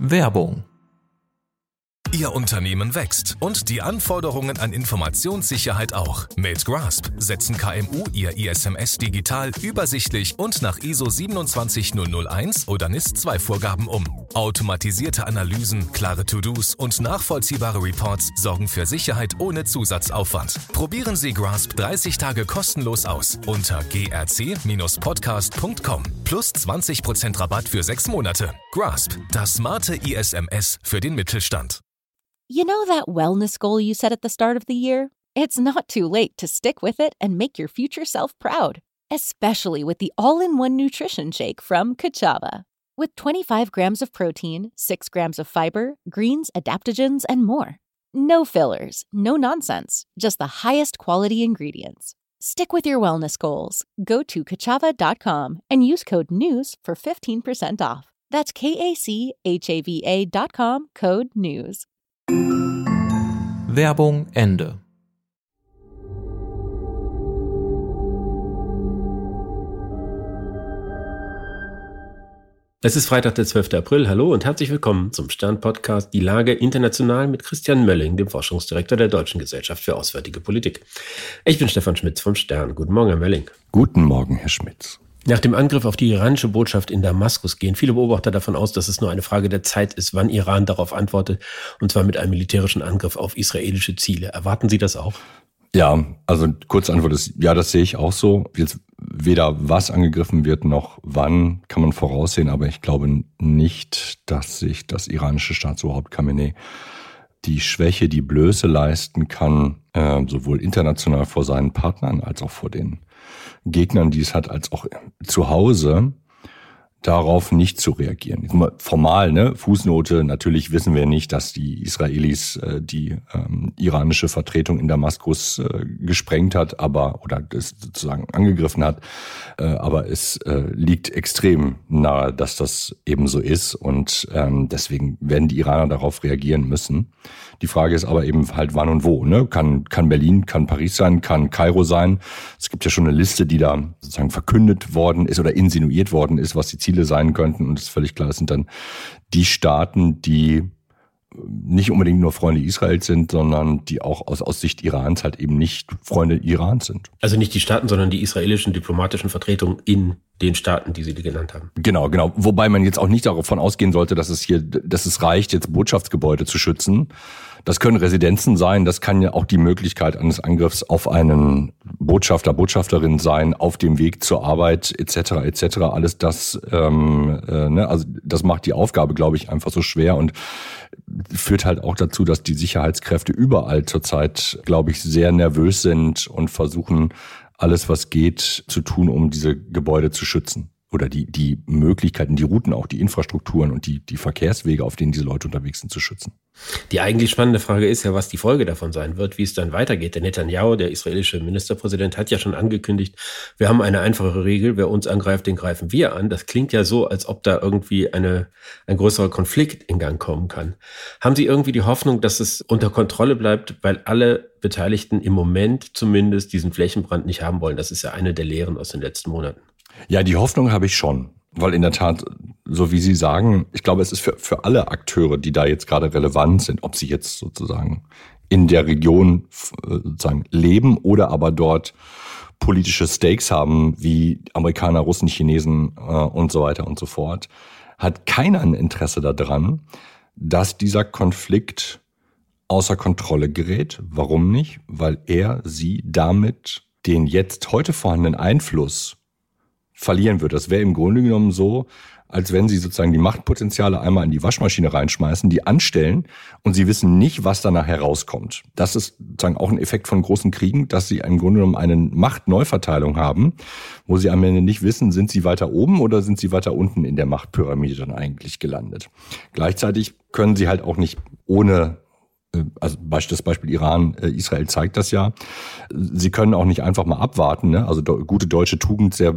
Werbung. Ihr Unternehmen wächst und die Anforderungen an Informationssicherheit auch. Mit Grasp setzen KMU ihr ISMS digital, übersichtlich und nach ISO 27001 oder NIS-2-Vorgaben um. Automatisierte Analysen, klare To-Dos und nachvollziehbare Reports sorgen für Sicherheit ohne Zusatzaufwand. Probieren Sie Grasp 30 Tage kostenlos aus unter grc-podcast.com. Plus 20% Rabatt für 6 Monate. Grasp, das smarte ISMS für den Mittelstand. You know that wellness goal you set at the start of the year? It's not too late to stick with it and make your future self proud, especially with the all-in-one nutrition shake from Kachava. With 25 grams of protein, 6 grams of fiber, greens, adaptogens, and more. No fillers, no nonsense, just the highest quality ingredients. Stick with your wellness goals. Go to kachava.com and use code NEWS for 15% off. That's KACHAVA.com, code NEWS. Werbung Ende. Es ist Freitag, der 12. April. Hallo und herzlich willkommen zum Stern-Podcast Die Lage international mit Christian Mölling, dem Forschungsdirektor der Deutschen Gesellschaft für Auswärtige Politik. Ich bin Stefan Schmitz vom Stern. Guten Morgen, Herr Mölling. Guten Morgen, Herr Schmitz. Nach dem Angriff auf die iranische Botschaft in Damaskus gehen viele Beobachter davon aus, dass es nur eine Frage der Zeit ist, wann Iran darauf antwortet, und zwar mit einem militärischen Angriff auf israelische Ziele. Erwarten Sie das auch? Ja, also kurze Antwort ist, ja, das sehe ich auch so. Jetzt weder was angegriffen wird, noch wann kann man voraussehen, aber ich glaube nicht, dass sich das iranische Staatsoberhaupt Khamenei die Schwäche, die Blöße leisten kann, sowohl international vor seinen Partnern als auch vor den Gegnern, die es hat, als auch zu Hause, darauf nicht zu reagieren. Formal, ne, Fußnote, natürlich wissen wir nicht, dass die Israelis die iranische Vertretung in Damaskus gesprengt hat, oder das sozusagen angegriffen hat. Aber es liegt extrem nahe, dass das eben so ist, und deswegen werden die Iraner darauf reagieren müssen. Die Frage ist aber eben halt wann und wo. Ne? Kann Berlin, kann Paris sein, kann Kairo sein. Es gibt ja schon eine Liste, die da sozusagen verkündet worden ist oder insinuiert worden ist, was die Ziele sein könnten. Und es ist völlig klar, es sind dann die Staaten, die nicht unbedingt nur Freunde Israels sind, sondern die auch aus Sicht Irans halt eben nicht Freunde Irans sind. Also nicht die Staaten, sondern die israelischen diplomatischen Vertretungen in den Staaten, die Sie genannt haben. Genau. Wobei man jetzt auch nicht davon ausgehen sollte, dass es reicht, jetzt Botschaftsgebäude zu schützen. Das können Residenzen sein, das kann ja auch die Möglichkeit eines Angriffs auf einen Botschafter, Botschafterin sein, auf dem Weg zur Arbeit etc. Alles das, also das macht die Aufgabe, glaube ich, einfach so schwer und führt halt auch dazu, dass die Sicherheitskräfte überall zurzeit, glaube ich, sehr nervös sind und versuchen, alles, was geht, zu tun, um diese Gebäude zu schützen. Oder die Möglichkeiten, die Routen, auch die Infrastrukturen und die Verkehrswege, auf denen diese Leute unterwegs sind, zu schützen. Die eigentlich spannende Frage ist ja, was die Folge davon sein wird, wie es dann weitergeht. Der Netanyahu, der israelische Ministerpräsident, hat ja schon angekündigt, wir haben eine einfache Regel, wer uns angreift, den greifen wir an. Das klingt ja so, als ob da irgendwie ein größerer Konflikt in Gang kommen kann. Haben Sie irgendwie die Hoffnung, dass es unter Kontrolle bleibt, weil alle Beteiligten im Moment zumindest diesen Flächenbrand nicht haben wollen? Das ist ja eine der Lehren aus den letzten Monaten. Ja, die Hoffnung habe ich schon, weil in der Tat, so wie Sie sagen, ich glaube, es ist für alle Akteure, die da jetzt gerade relevant sind, ob sie jetzt sozusagen in der Region sozusagen leben oder aber dort politische Stakes haben, wie Amerikaner, Russen, Chinesen und so weiter und so fort, hat keiner ein Interesse daran, dass dieser Konflikt außer Kontrolle gerät. Warum nicht? Weil sie damit den jetzt heute vorhandenen Einfluss verlieren wird. Das wäre im Grunde genommen so, als wenn sie sozusagen die Machtpotenziale einmal in die Waschmaschine reinschmeißen, die anstellen und sie wissen nicht, was danach herauskommt. Das ist sozusagen auch ein Effekt von großen Kriegen, dass sie im Grunde genommen eine Machtneuverteilung haben, wo sie am Ende nicht wissen, sind sie weiter oben oder sind sie weiter unten in der Machtpyramide dann eigentlich gelandet. Gleichzeitig können sie halt auch nicht ohne, also das Beispiel Iran, Israel zeigt das ja. Sie können auch nicht einfach mal abwarten, ne? Also gute deutsche Tugend, sehr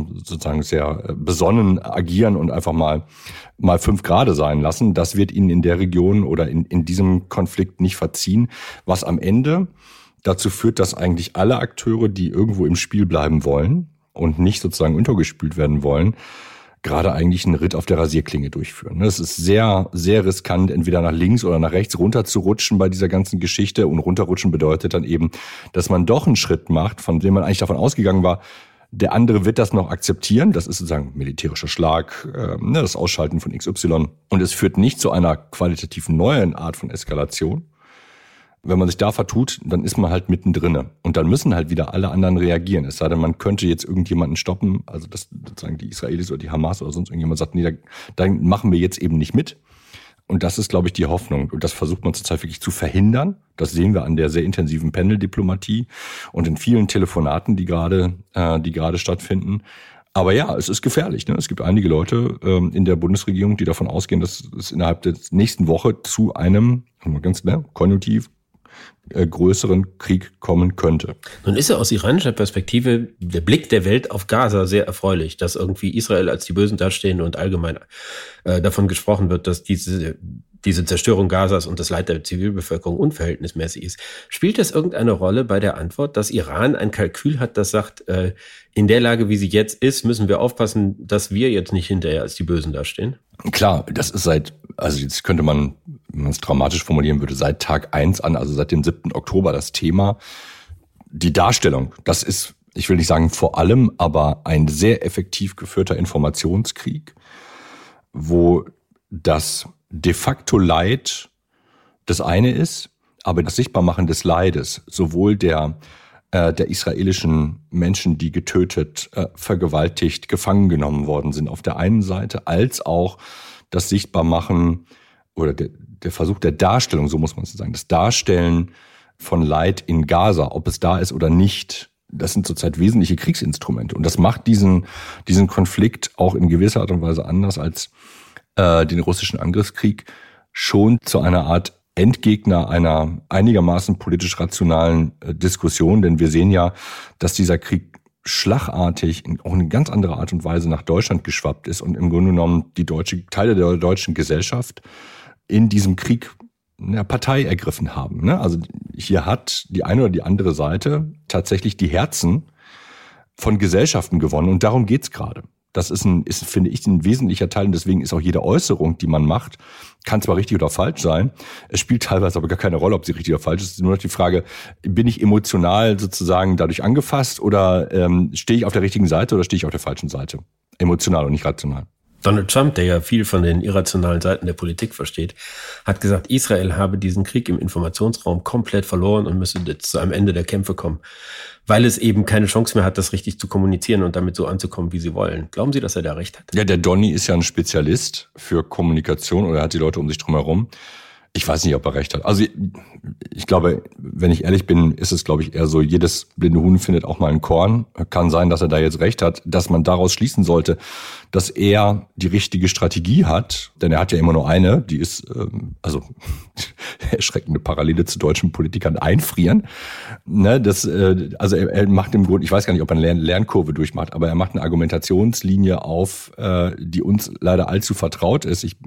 besonnen agieren und einfach mal 5 Grad sein lassen. Das wird ihnen in der Region oder in diesem Konflikt nicht verziehen, was am Ende dazu führt, dass eigentlich alle Akteure, die irgendwo im Spiel bleiben wollen und nicht sozusagen untergespült werden wollen, gerade eigentlich einen Ritt auf der Rasierklinge durchführen. Es ist sehr, sehr riskant, entweder nach links oder nach rechts runterzurutschen bei dieser ganzen Geschichte. Und runterrutschen bedeutet dann eben, dass man doch einen Schritt macht, von dem man eigentlich davon ausgegangen war, der andere wird das noch akzeptieren. Das ist sozusagen militärischer Schlag, das Ausschalten von XY. Und es führt nicht zu einer qualitativ neuen Art von Eskalation. Wenn man sich da vertut, dann ist man halt mittendrin. Und dann müssen halt wieder alle anderen reagieren. Es sei denn, man könnte jetzt irgendjemanden stoppen, also das sozusagen die Israelis oder die Hamas oder sonst irgendjemand sagt, nee, da machen wir jetzt eben nicht mit. Und das ist, glaube ich, die Hoffnung. Und das versucht man zurzeit wirklich zu verhindern. Das sehen wir an der sehr intensiven Pendeldiplomatie und in vielen Telefonaten, die gerade stattfinden. Aber ja, es ist gefährlich. Ne? Es gibt einige Leute in der Bundesregierung, die davon ausgehen, dass es innerhalb der nächsten Woche zu einem, ganz konjunktiv, größeren Krieg kommen könnte. Nun ist ja aus iranischer Perspektive der Blick der Welt auf Gaza sehr erfreulich, dass irgendwie Israel als die Bösen dastehen und allgemein davon gesprochen wird, dass diese Zerstörung Gazas und das Leid der Zivilbevölkerung unverhältnismäßig ist. Spielt das irgendeine Rolle bei der Antwort, dass Iran ein Kalkül hat, das sagt, in der Lage, wie sie jetzt ist, müssen wir aufpassen, dass wir jetzt nicht hinterher als die Bösen dastehen? Klar, das ist also jetzt könnte man, wenn man es dramatisch formulieren würde, seit Tag 1 an, also seit dem 7. Oktober das Thema. Die Darstellung, das ist, ich will nicht sagen vor allem, aber ein sehr effektiv geführter Informationskrieg, wo das de facto Leid das eine ist, aber das Sichtbarmachen des Leides, sowohl der israelischen Menschen, die getötet, vergewaltigt, gefangen genommen worden sind auf der einen Seite, als auch das Sichtbarmachen oder der Versuch der Darstellung, so muss man es sagen, das Darstellen von Leid in Gaza, ob es da ist oder nicht, das sind zurzeit wesentliche Kriegsinstrumente. Und das macht diesen Konflikt auch in gewisser Art und Weise anders als den russischen Angriffskrieg schon zu einer Art Endgegner einer einigermaßen politisch rationalen Diskussion. Denn wir sehen ja, dass dieser Krieg schlagartig auch in eine ganz andere Art und Weise nach Deutschland geschwappt ist und im Grunde genommen Teile der deutschen Gesellschaft in diesem Krieg eine Partei ergriffen haben. Ne? Also hier hat die eine oder die andere Seite tatsächlich die Herzen von Gesellschaften gewonnen und darum geht's gerade. Das ist, finde ich, ein wesentlicher Teil und deswegen ist auch jede Äußerung, die man macht, kann zwar richtig oder falsch sein, es spielt teilweise aber gar keine Rolle, ob sie richtig oder falsch ist. Es ist nur noch die Frage, bin ich emotional sozusagen dadurch angefasst oder stehe ich auf der richtigen Seite oder stehe ich auf der falschen Seite? Emotional und nicht rational. Donald Trump, der ja viel von den irrationalen Seiten der Politik versteht, hat gesagt, Israel habe diesen Krieg im Informationsraum komplett verloren und müsse jetzt zu einem Ende der Kämpfe kommen, weil es eben keine Chance mehr hat, das richtig zu kommunizieren und damit so anzukommen, wie sie wollen. Glauben Sie, dass er da recht hat? Ja, der Donny ist ja ein Spezialist für Kommunikation oder er hat die Leute um sich drum herum. Ich weiß nicht, ob er recht hat. Also ich glaube, wenn ich ehrlich bin, ist es, glaube ich, eher so, jedes blinde Huhn findet auch mal ein Korn. Kann sein, dass er da jetzt recht hat, dass man daraus schließen sollte, dass er die richtige Strategie hat. Denn er hat ja immer nur eine, die ist, erschreckende Parallele zu deutschen Politikern, einfrieren. Ne, also er macht im Grunde, ich weiß gar nicht, ob er eine Lernkurve durchmacht, aber er macht eine Argumentationslinie auf, die uns leider allzu vertraut ist. Ich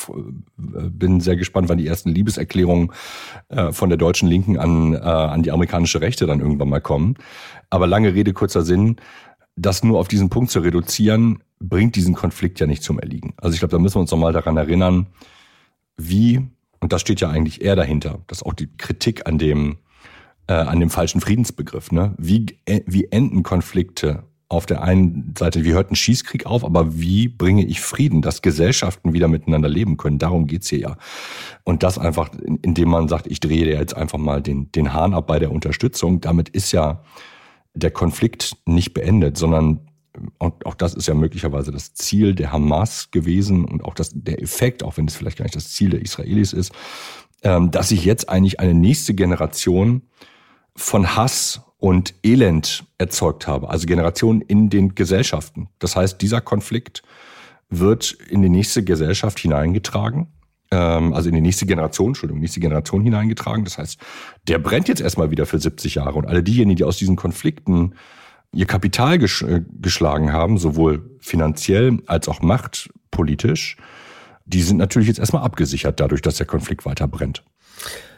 bin sehr gespannt, wann die ersten Liebeserklärungen von der deutschen Linken an die amerikanische Rechte dann irgendwann mal kommen. Aber lange Rede, kurzer Sinn, das nur auf diesen Punkt zu reduzieren, bringt diesen Konflikt ja nicht zum Erliegen. Also ich glaube, da müssen wir uns nochmal daran erinnern, wie, und das steht ja eigentlich eher dahinter, das ist auch die Kritik an dem falschen Friedensbegriff, ne? Wie enden Konflikte? Auf der einen Seite, wie hört ein Schießkrieg auf, aber wie bringe ich Frieden, dass Gesellschaften wieder miteinander leben können? Darum geht's hier ja. Und das einfach, indem man sagt, ich drehe jetzt einfach mal den Hahn ab bei der Unterstützung. Damit ist ja der Konflikt nicht beendet, sondern auch das ist ja möglicherweise das Ziel der Hamas gewesen und auch der Effekt, auch wenn es vielleicht gar nicht das Ziel der Israelis ist, dass sich jetzt eigentlich eine nächste Generation von Hass und Elend erzeugt habe, also Generationen in den Gesellschaften. Das heißt, dieser Konflikt wird in die nächste Gesellschaft hineingetragen, also in die nächste Generation hineingetragen. Das heißt, der brennt jetzt erstmal wieder für 70 Jahre und alle diejenigen, die aus diesen Konflikten ihr Kapital geschlagen haben, sowohl finanziell als auch machtpolitisch, die sind natürlich jetzt erstmal abgesichert dadurch, dass der Konflikt weiter brennt.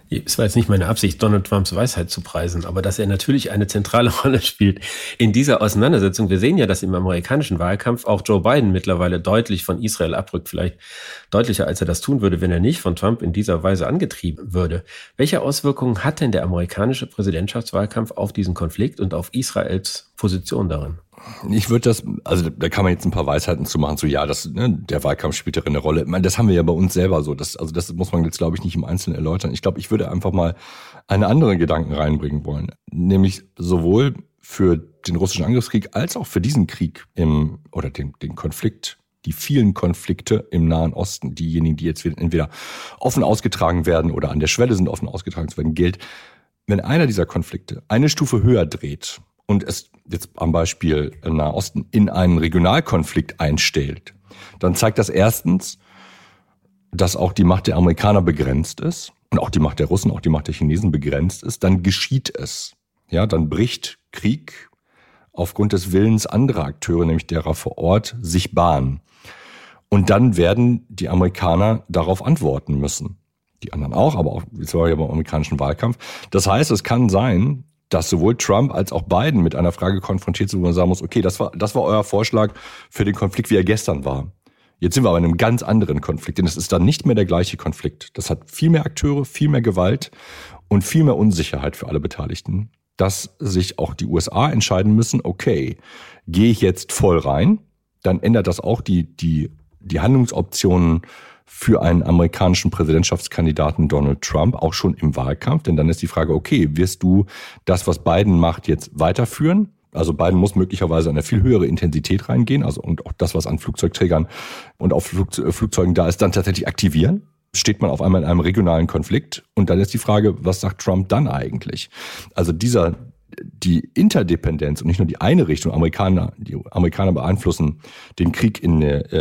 Es war jetzt nicht meine Absicht, Donald Trumps Weisheit zu preisen, aber dass er natürlich eine zentrale Rolle spielt in dieser Auseinandersetzung. Wir sehen ja, dass im amerikanischen Wahlkampf auch Joe Biden mittlerweile deutlich von Israel abrückt, vielleicht deutlicher, als er das tun würde, wenn er nicht von Trump in dieser Weise angetrieben würde. Welche Auswirkungen hat denn der amerikanische Präsidentschaftswahlkampf auf diesen Konflikt und auf Israels Position darin? Ich würde da kann man jetzt ein paar Weisheiten zu machen, der Wahlkampf spielt darin eine Rolle. Ich meine, das haben wir ja bei uns selber so. Das muss man jetzt, glaube ich, nicht im Einzelnen erläutern. Ich glaube, ich würde einfach mal einen anderen Gedanken reinbringen wollen. Nämlich sowohl für den russischen Angriffskrieg als auch für diesen Krieg den Konflikt, die vielen Konflikte im Nahen Osten, diejenigen, die jetzt entweder offen ausgetragen werden oder an der Schwelle sind, offen ausgetragen zu werden, gilt, wenn einer dieser Konflikte eine Stufe höher dreht und es jetzt am Beispiel im Nahen Osten in einen Regionalkonflikt einstellt, dann zeigt das erstens, dass auch die Macht der Amerikaner begrenzt ist und auch die Macht der Russen, auch die Macht der Chinesen begrenzt ist. Dann geschieht es. Ja, dann bricht Krieg aufgrund des Willens anderer Akteure, nämlich derer vor Ort, sich Bahn. Und dann werden die Amerikaner darauf antworten müssen. Die anderen auch, aber auch, wie war ja beim amerikanischen Wahlkampf. Das heißt, es kann sein, dass sowohl Trump als auch Biden mit einer Frage konfrontiert sind, wo man sagen muss, okay, das war euer Vorschlag für den Konflikt, wie er gestern war. Jetzt sind wir aber in einem ganz anderen Konflikt, denn es ist dann nicht mehr der gleiche Konflikt. Das hat viel mehr Akteure, viel mehr Gewalt und viel mehr Unsicherheit für alle Beteiligten, dass sich auch die USA entscheiden müssen, okay, gehe ich jetzt voll rein, dann ändert das auch die Handlungsoptionen für einen amerikanischen Präsidentschaftskandidaten Donald Trump, auch schon im Wahlkampf. Denn dann ist die Frage, okay, wirst du das, was Biden macht, jetzt weiterführen? Also Biden muss möglicherweise an eine viel höhere Intensität reingehen, also und auch das, was an Flugzeugträgern und auf Flugzeugen da ist, dann tatsächlich aktivieren. Steht man auf einmal in einem regionalen Konflikt und dann ist die Frage, was sagt Trump dann eigentlich? Also die Interdependenz und nicht nur die eine Richtung, die Amerikaner beeinflussen den Krieg im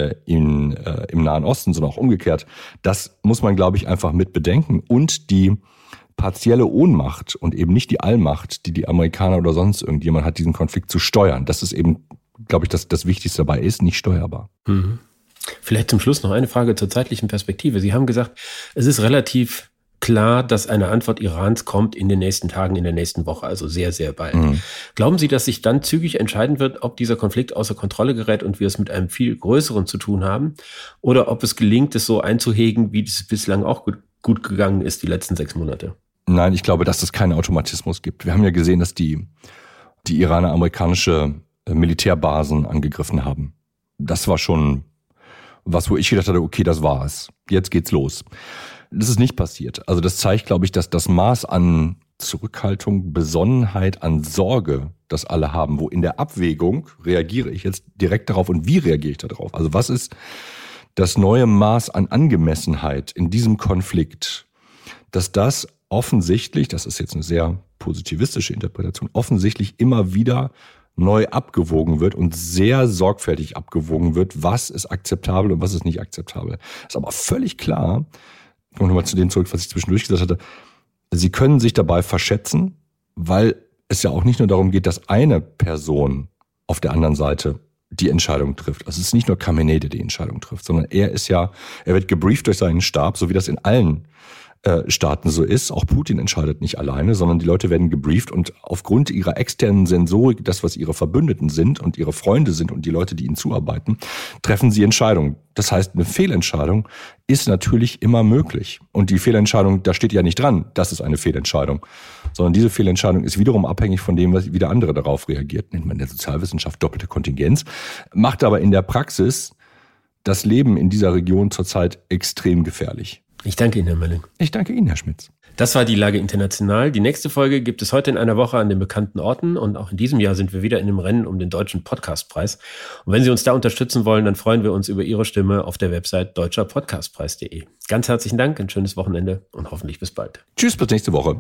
Nahen Osten, sondern auch umgekehrt. Das muss man, glaube ich, einfach mit bedenken. Und die partielle Ohnmacht und eben nicht die Allmacht, die Amerikaner oder sonst irgendjemand hat, diesen Konflikt zu steuern. Das ist eben, glaube ich, das Wichtigste dabei ist, nicht steuerbar. Mhm. Vielleicht zum Schluss noch eine Frage zur zeitlichen Perspektive. Sie haben gesagt, es ist relativ klar, dass eine Antwort Irans kommt in den nächsten Tagen, in der nächsten Woche, also sehr, sehr bald. Mhm. Glauben Sie, dass sich dann zügig entscheiden wird, ob dieser Konflikt außer Kontrolle gerät und wir es mit einem viel größeren zu tun haben, oder ob es gelingt, es so einzuhegen, wie es bislang auch gut gegangen ist, die letzten 6 Monate? Nein, ich glaube, dass es keinen Automatismus gibt. Wir haben ja gesehen, dass die Iraner amerikanische Militärbasen angegriffen haben. Das war schon was, wo ich gedacht hatte, okay, das war's. Jetzt geht's los. Das ist nicht passiert. Also das zeigt, glaube ich, dass das Maß an Zurückhaltung, Besonnenheit, an Sorge, das alle haben, wo in der Abwägung reagiere ich jetzt direkt darauf und wie reagiere ich darauf? Also was ist das neue Maß an Angemessenheit in diesem Konflikt, dass das offensichtlich, das ist jetzt eine sehr positivistische Interpretation, offensichtlich immer wieder neu abgewogen wird und sehr sorgfältig abgewogen wird, was ist akzeptabel und was ist nicht akzeptabel. Ist aber völlig klar, ich komme nochmal zu dem zurück, was ich zwischendurch gesagt hatte, Sie können sich dabei verschätzen, weil es ja auch nicht nur darum geht, dass eine Person auf der anderen Seite die Entscheidung trifft. Also es ist nicht nur Khamenei, der die Entscheidung trifft, sondern er wird gebrieft durch seinen Stab, so wie das in allen Staaten so ist. Auch Putin entscheidet nicht alleine, sondern die Leute werden gebrieft und aufgrund ihrer externen Sensorik, das, was ihre Verbündeten sind und ihre Freunde sind und die Leute, die ihnen zuarbeiten, treffen sie Entscheidungen. Das heißt, eine Fehlentscheidung ist natürlich immer möglich. Und die Fehlentscheidung, da steht ja nicht dran, das ist eine Fehlentscheidung, sondern diese Fehlentscheidung ist wiederum abhängig von dem, wie der andere darauf reagiert. Nennt man in der Sozialwissenschaft doppelte Kontingenz, macht aber in der Praxis das Leben in dieser Region zurzeit extrem gefährlich. Ich danke Ihnen, Herr Melling. Ich danke Ihnen, Herr Schmitz. Das war die Lage international. Die nächste Folge gibt es heute in einer Woche an den bekannten Orten und auch in diesem Jahr sind wir wieder in dem Rennen um den Deutschen Podcastpreis. Und wenn Sie uns da unterstützen wollen, dann freuen wir uns über Ihre Stimme auf der Website deutscherpodcastpreis.de. Ganz herzlichen Dank, ein schönes Wochenende und hoffentlich bis bald. Tschüss, bis nächste Woche.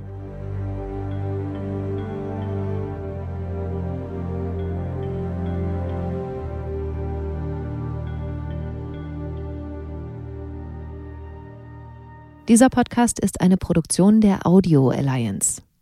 Dieser Podcast ist eine Produktion der Audio Alliance.